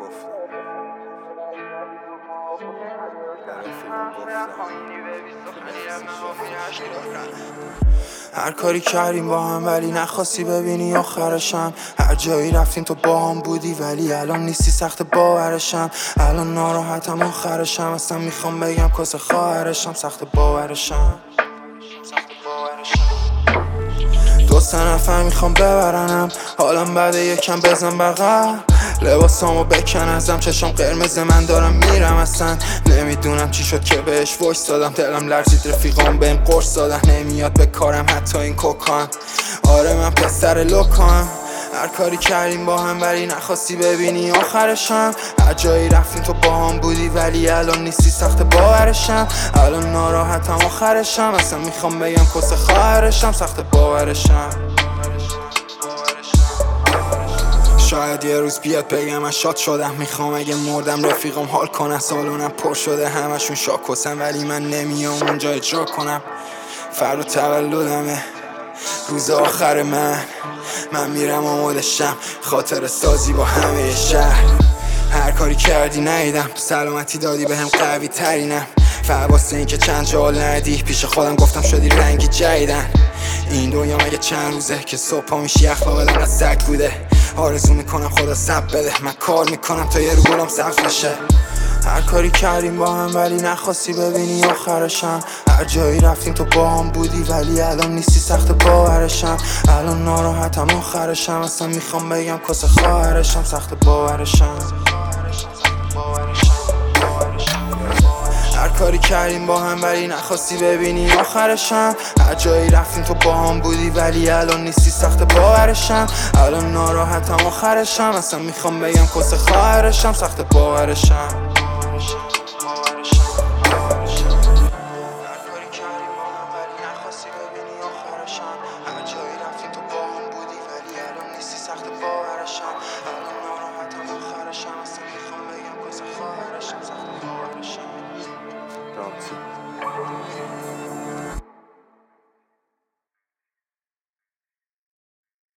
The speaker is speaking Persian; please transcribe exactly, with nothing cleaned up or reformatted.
گفتم به رفیقم گفتم هر کاری کردیم با هم ولی نخواستی ببینی آخرشم. هر جایی رفتیم تو با هم بودی ولی الان نیستی، سخت باورشم. الان ناراحتم آخرشم، اصلا میخوام بگم کاسه خواهرشم. سخت باورشم دو سه نفر میخوام ببرنم، حالم بعد یکم بزن بغل. لباسامو بکن ازم، چشم قرمز من دارم میرم. اصلا نمیدونم چی شد که بهش وایس دادم. دلم لرزید رفیقام بهم قرص دادن. نمیاد به کارم حتی این کوکان. آره من پسر لوکان. هر کاری کردیم با هم ولی نخواستی ببینی آخرشم. هر جایی رفتیم تو با هم بودی ولی الان نیستی، سخت باورشم. الان ناراحتم آخرشم، اصلا میخوام بگم کاسه خواهرشم. سخت باورشم. شاید یه روز بیاد بگم من شاد شدم. میخوام اگه مردم رفیقم حال کنن. سالونم پر شده همشون شاکوسن ولی من نمیام اونجا اجرا کنم. فردا تولدمه، روز آخر من. من میرم آمادشم، خاطر سازی با همه شهر. هر کاری کردی نیدم، سلامتی دادی به هم قوی ترینم. فواسه این که چند جال ندی، پیش خودم گفتم شدی رنگی جدیدن. این دنیا مگه چند روزه که صبح پا میشی اخلاق آدم از سگ بوده. آرزو میکنم خدا صبر بده، من کار میکنم تا یه رو گلم سبز بشه. هر کاری کردیم با هم ولی نخواستی ببینی آخرشم. هر جایی رفتیم تو با هم بودی ولی الان نیستی، سخت باورشم. الان ناراحتم آخرشم، اصلا میخوام بگم کاسه خواهرشم. سخت باورشم. هر کاری کردیم با هم ولی نخواستی ببینی آخرشم. هر جایی رفتیم تو با هم بودی ولی الان نیستی، سخت باورشم. الان ناراحتم آخرشم، اصلا میخوام بگم کاسه خواهرشم. سخت باورشم. هر جایی رفتیم تو با هم بودی ولی الان نیستی، سخت باورشم. الان ناراحتم آخرشم، اصلا میخوام بگم کاسه خواهرشم. سخت باورشم.